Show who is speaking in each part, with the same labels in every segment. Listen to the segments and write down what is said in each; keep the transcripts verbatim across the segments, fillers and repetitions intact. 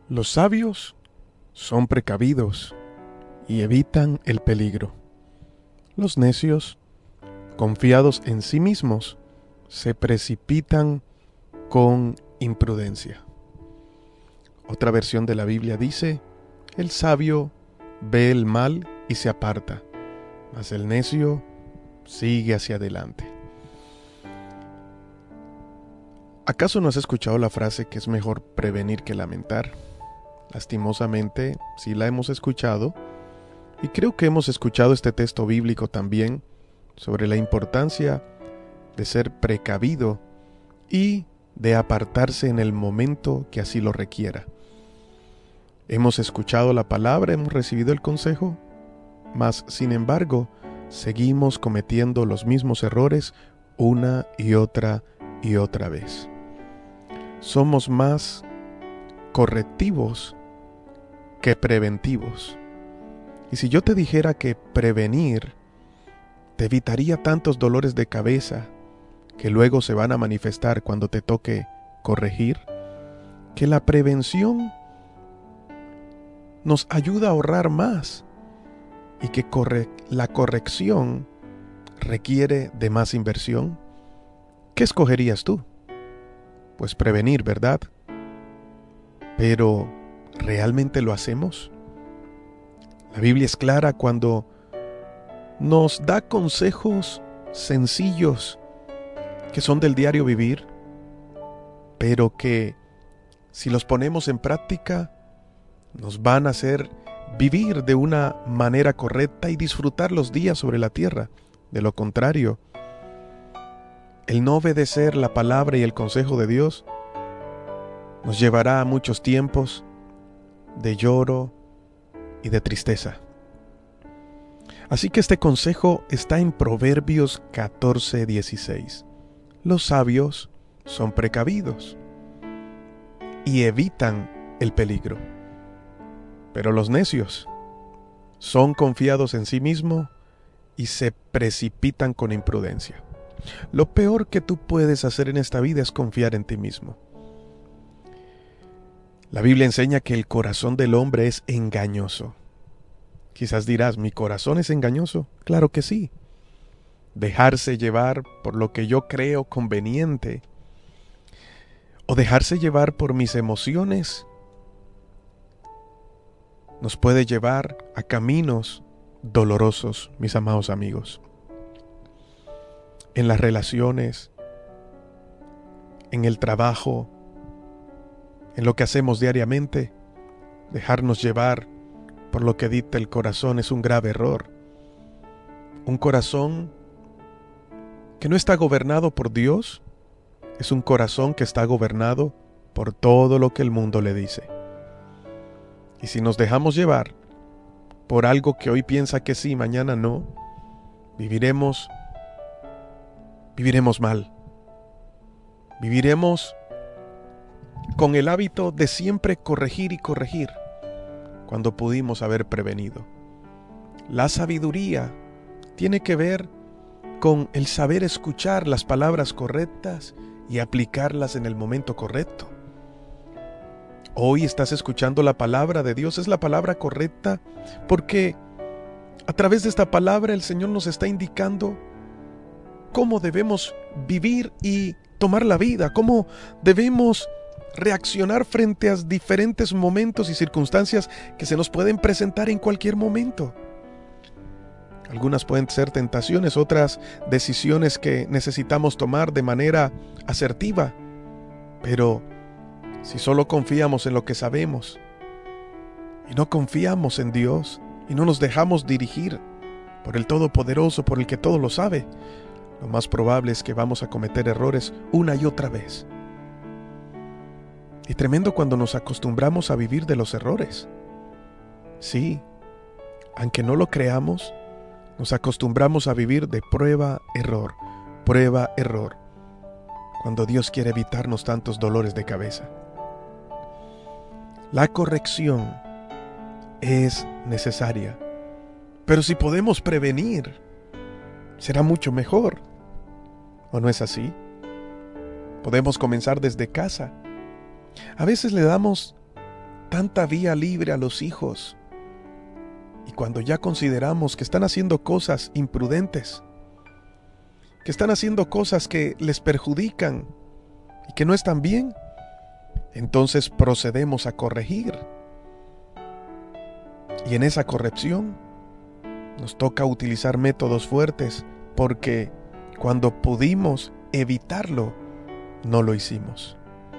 Speaker 1: Los sabios son precavidos y evitan el peligro. Los necios, confiados en sí mismos, se precipitan con imprudencia. Otra versión de la Biblia dice: el sabio ve el mal y se aparta, mas el necio sigue hacia adelante. ¿Acaso no has escuchado la frase que es mejor prevenir que lamentar? Lastimosamente, sí la hemos escuchado, y creo que hemos escuchado este texto bíblico también sobre la importancia de ser precavido y de apartarse en el momento que así lo requiera. Hemos escuchado la palabra, hemos recibido el consejo, mas sin embargo, seguimos cometiendo los mismos errores una y otra y otra vez. Somos más correctivos que preventivos. Y si yo te dijera que prevenir te evitaría tantos dolores de cabeza que luego se van a manifestar cuando te toque corregir, que la prevención nos ayuda a ahorrar más y que corre- la corrección requiere de más inversión, ¿qué escogerías tú? Pues prevenir, ¿verdad? Pero, ¿realmente lo hacemos? La Biblia es clara cuando nos da consejos sencillos que son del diario vivir, pero que si los ponemos en práctica nos van a hacer vivir de una manera correcta y disfrutar los días sobre la tierra. De lo contrario, el no obedecer la palabra y el consejo de Dios nos llevará a muchos tiempos de lloro y de tristeza. Así que este consejo está en Proverbios catorce dieciséis. Los sabios son precavidos y evitan el peligro, pero los necios son confiados en sí mismos y se precipitan con imprudencia. Lo peor que tú puedes hacer en esta vida es confiar en ti mismo. La Biblia enseña que el corazón del hombre es engañoso. Quizás dirás, ¿mi corazón es engañoso? Claro que sí. Dejarse llevar por lo que yo creo conveniente o dejarse llevar por mis emociones nos puede llevar a caminos dolorosos, mis amados amigos. En las relaciones, en el trabajo, en lo que hacemos diariamente, dejarnos llevar por lo que dicta el corazón es un grave error. Un corazón que no está gobernado por Dios es un corazón que está gobernado por todo lo que el mundo le dice. Y si nos dejamos llevar por algo que hoy piensa que sí, mañana no, viviremos, viviremos mal. Viviremos con el hábito de siempre corregir y corregir, cuando pudimos haber prevenido. La sabiduría tiene que ver con el saber escuchar las palabras correctas y aplicarlas en el momento correcto. Hoy estás escuchando la palabra de Dios, es la palabra correcta, porque a través de esta palabra el Señor nos está indicando cómo debemos vivir y tomar la vida, cómo debemos reaccionar frente a diferentes momentos y circunstancias que se nos pueden presentar en cualquier momento. Algunas pueden ser tentaciones, otras decisiones que necesitamos tomar de manera asertiva. Pero si solo confiamos en lo que sabemos y no confiamos en Dios y no nos dejamos dirigir por el Todopoderoso, por el que todo lo sabe, lo más probable es que vamos a cometer errores una y otra vez. Y tremendo cuando nos acostumbramos a vivir de los errores. Sí, aunque no lo creamos, nos acostumbramos a vivir de prueba, error, prueba, error, cuando Dios quiere evitarnos tantos dolores de cabeza. La corrección es necesaria, pero si podemos prevenir, será mucho mejor. ¿O no es así? Podemos comenzar desde casa. A veces le damos tanta vía libre a los hijos. Y cuando ya consideramos que están haciendo cosas imprudentes, que están haciendo cosas que les perjudican y que no están bien, entonces procedemos a corregir. Y en esa corrección nos toca utilizar métodos fuertes, porque cuando pudimos evitarlo, no lo hicimos.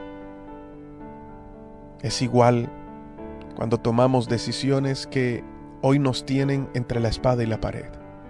Speaker 1: Es igual cuando tomamos decisiones que hoy nos tienen entre la espada y la pared.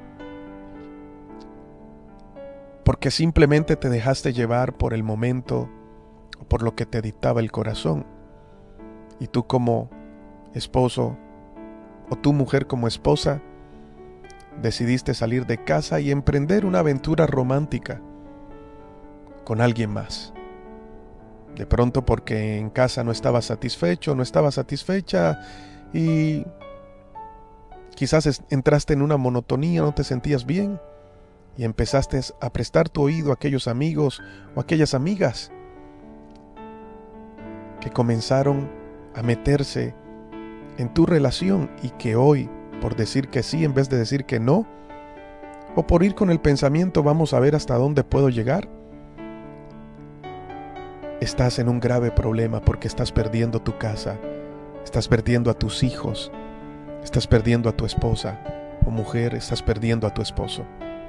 Speaker 1: Porque simplemente te dejaste llevar por el momento o por lo que te dictaba el corazón. Y tú como esposo o tu mujer como esposa decidiste salir de casa y emprender una aventura romántica con alguien más. De pronto porque en casa no estabas satisfecho, no estabas satisfecha y quizás entraste en una monotonía, no te sentías bien y empezaste a prestar tu oído a aquellos amigos o aquellas amigas que comenzaron a meterse en tu relación y que hoy, por decir que sí en vez de decir que no, o por ir con el pensamiento vamos a ver hasta dónde puedo llegar, estás en un grave problema porque estás perdiendo tu casa, estás perdiendo a tus hijos, estás perdiendo a tu esposa o mujer, estás perdiendo a tu esposo.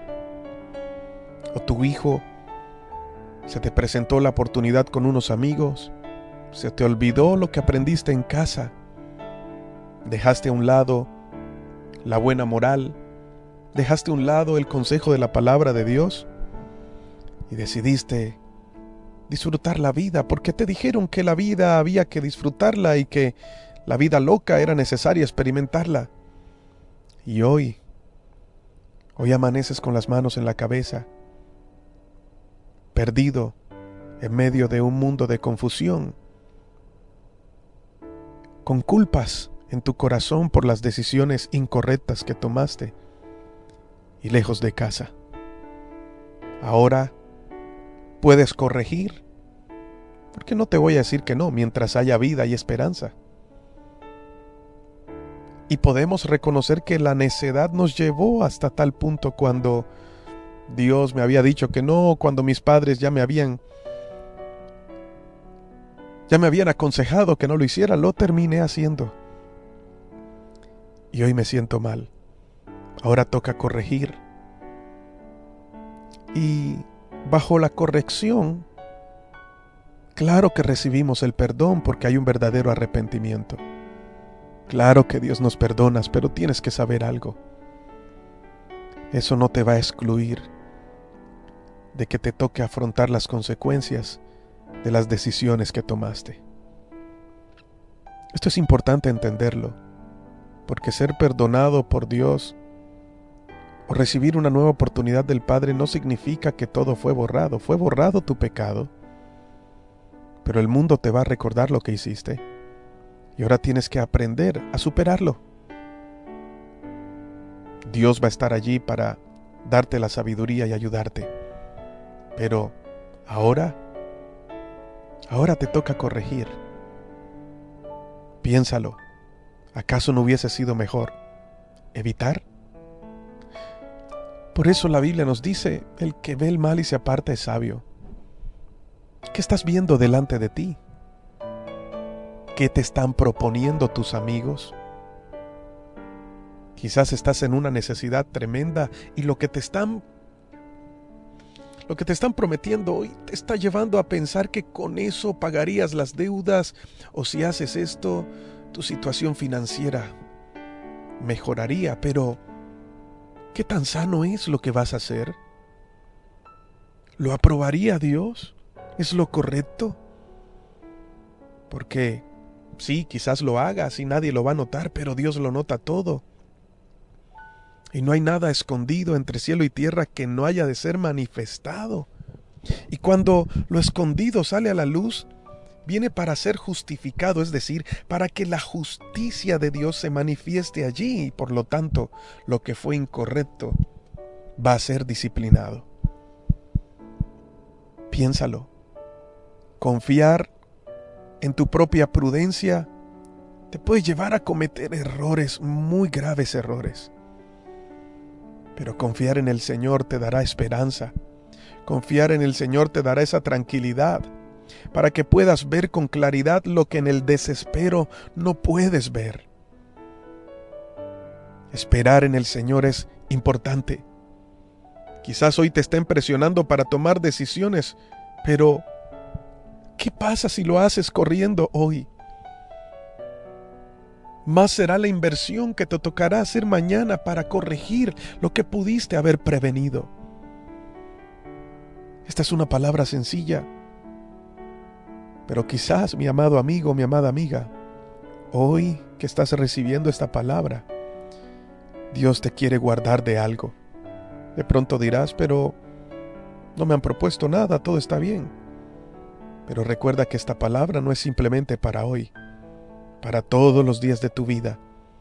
Speaker 1: O tu hijo, se te presentó la oportunidad con unos amigos, se te olvidó lo que aprendiste en casa, dejaste a un lado la buena moral, dejaste a un lado el consejo de la palabra de Dios y decidiste disfrutar la vida porque te dijeron que la vida había que disfrutarla y que la vida loca era necesaria experimentarla. Y hoy, hoy amaneces con las manos en la cabeza, perdido en medio de un mundo de confusión, con culpas en tu corazón por las decisiones incorrectas que tomaste y lejos de casa. Ahora puedes corregir, porque no te voy a decir que no, mientras haya vida y esperanza. Y podemos reconocer que la necedad nos llevó hasta tal punto cuando Dios me había dicho que no, cuando mis padres ya me habían ya me habían aconsejado que no lo hiciera, lo terminé haciendo. Y hoy me siento mal. Ahora toca corregir. Y bajo la corrección, claro que recibimos el perdón porque hay un verdadero arrepentimiento. Claro que Dios nos perdona, pero tienes que saber algo. Eso no te va a excluir de que te toque afrontar las consecuencias de las decisiones que tomaste. Esto es importante entenderlo, porque ser perdonado por Dios o recibir una nueva oportunidad del Padre no significa que todo fue borrado. Fue borrado tu pecado, pero el mundo te va a recordar lo que hiciste y ahora tienes que aprender a superarlo. Dios va a estar allí para darte la sabiduría y ayudarte, pero ahora, ahora te toca corregir. Piénsalo, ¿acaso no hubiese sido mejor evitar? Por eso la Biblia nos dice, el que ve el mal y se aparta es sabio. ¿Qué estás viendo delante de ti? ¿Qué te están proponiendo tus amigos? Quizás estás en una necesidad tremenda y lo que te están lo que te están prometiendo hoy te está llevando a pensar que con eso pagarías las deudas, o si haces esto, tu situación financiera mejoraría. Pero ¿qué tan sano es lo que vas a hacer? ¿Lo aprobaría Dios? ¿Es lo correcto? Porque sí, quizás lo hagas y nadie lo va a notar, pero Dios lo nota todo. Y no hay nada escondido entre cielo y tierra que no haya de ser manifestado. Y cuando lo escondido sale a la luz, viene para ser justificado, es decir, para que la justicia de Dios se manifieste allí. Y por lo tanto, lo que fue incorrecto va a ser disciplinado. Piénsalo. Confiar en tu propia prudencia te puede llevar a cometer errores, muy graves errores. Pero confiar en el Señor te dará esperanza. Confiar en el Señor te dará esa tranquilidad para que puedas ver con claridad lo que en el desespero no puedes ver. Esperar en el Señor es importante. Quizás hoy te estén presionando para tomar decisiones, pero ¿qué pasa si lo haces corriendo hoy? Más será la inversión que te tocará hacer mañana para corregir lo que pudiste haber prevenido. Esta es una palabra sencilla, pero quizás, mi amado amigo, mi amada amiga, hoy que estás recibiendo esta palabra, Dios te quiere guardar de algo. De pronto dirás, pero no me han propuesto nada, todo está bien. Pero recuerda que esta palabra no es simplemente para hoy, para todos los días de tu vida.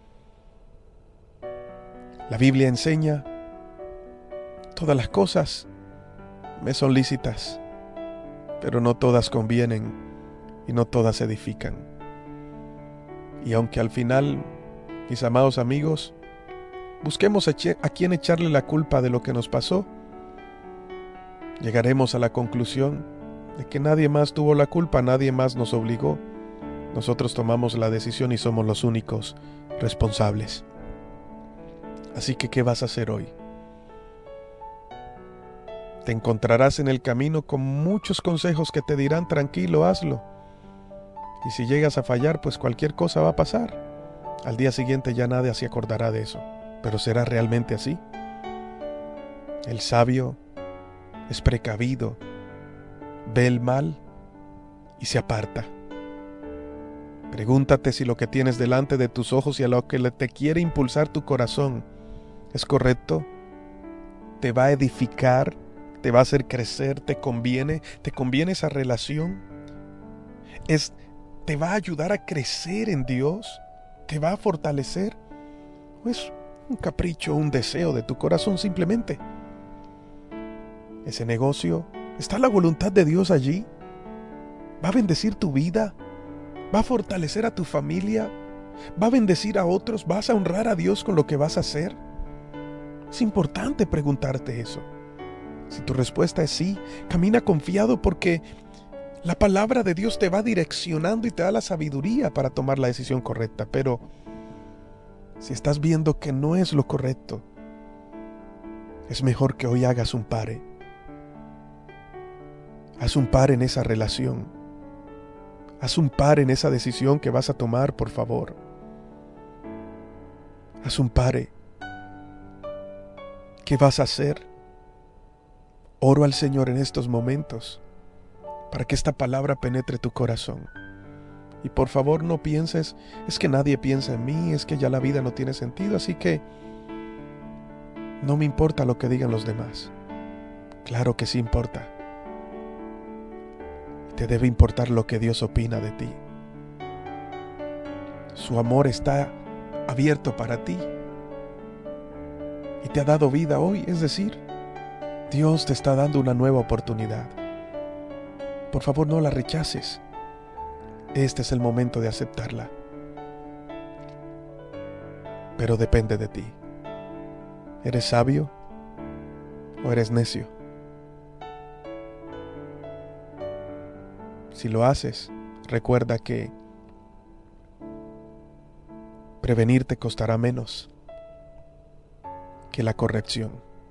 Speaker 1: La Biblia enseña, todas las cosas me son lícitas, pero no todas convienen y no todas edifican. Y aunque al final, mis amados amigos, busquemos a, a quién echarle la culpa de lo que nos pasó, llegaremos a la conclusión de que nadie más tuvo la culpa, nadie más nos obligó. Nosotros tomamos la decisión y somos los únicos responsables. Así que, ¿qué vas a hacer hoy? Te encontrarás en el camino con muchos consejos que te dirán, tranquilo, hazlo. Y si llegas a fallar, pues cualquier cosa va a pasar. Al día siguiente ya nadie se acordará de eso. ¿Pero será realmente así? El sabio es precavido, ve el mal y se aparta. Pregúntate si lo que tienes delante de tus ojos y a lo que te quiere impulsar tu corazón es correcto, te va a edificar, te va a hacer crecer, te conviene, te conviene esa relación, es, te va a ayudar a crecer en Dios, te va a fortalecer, o es un capricho, un deseo de tu corazón simplemente. Ese negocio, ¿está la voluntad de Dios allí? ¿Va a bendecir tu vida? ¿Va a fortalecer a tu familia? ¿Va a bendecir a otros? ¿Vas a honrar a Dios con lo que vas a hacer? Es importante preguntarte eso. Si tu respuesta es sí, camina confiado porque la palabra de Dios te va direccionando y te da la sabiduría para tomar la decisión correcta. Pero si estás viendo que no es lo correcto, es mejor que hoy hagas un pare. Haz un pare en esa relación. Haz un pare en esa decisión que vas a tomar, por favor. Haz un pare. ¿Qué vas a hacer? Oro al Señor en estos momentos para que esta palabra penetre tu corazón. Y por favor no pienses, es que nadie piensa en mí, es que ya la vida no tiene sentido, así que no me importa lo que digan los demás. Claro que sí importa. Te debe importar lo que Dios opina de ti. Su amor está abierto para ti y te ha dado vida hoy, es decir, Dios te está dando una nueva oportunidad. Por favor, no la rechaces. Este es el momento de aceptarla. Pero depende de ti. ¿Eres sabio o eres necio? Si lo haces, recuerda que prevenir te costará menos que la corrección.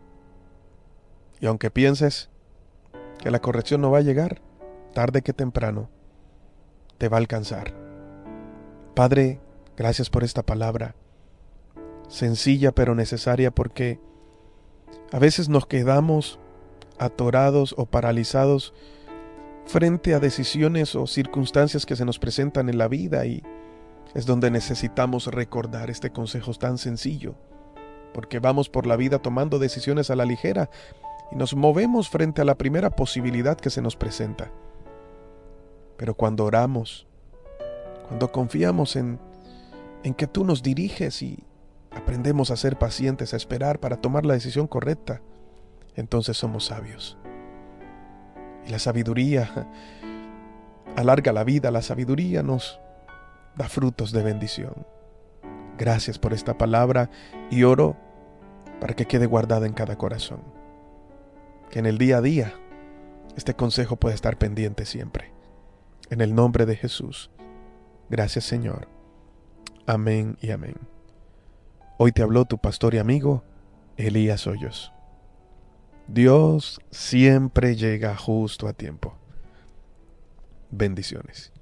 Speaker 1: Y aunque pienses que la corrección no va a llegar, tarde que temprano, te va a alcanzar. Padre, gracias por esta palabra, sencilla pero necesaria, porque a veces nos quedamos atorados o paralizados frente a decisiones o circunstancias que se nos presentan en la vida, y es donde necesitamos recordar este consejo tan sencillo, porque vamos por la vida tomando decisiones a la ligera y nos movemos frente a la primera posibilidad que se nos presenta. Pero cuando oramos, cuando confiamos en, en que tú nos diriges y aprendemos a ser pacientes, a esperar para tomar la decisión correcta, entonces somos sabios. Y la sabiduría alarga la vida, la sabiduría nos, da frutos de bendición. Gracias por esta palabra y oro para que quede guardada en cada corazón. Que en el día a día este consejo pueda estar pendiente siempre. En el nombre de Jesús. Gracias, Señor. Amén y amén. Hoy te habló tu pastor y amigo, Elías Hoyos. Dios siempre llega justo a tiempo. Bendiciones.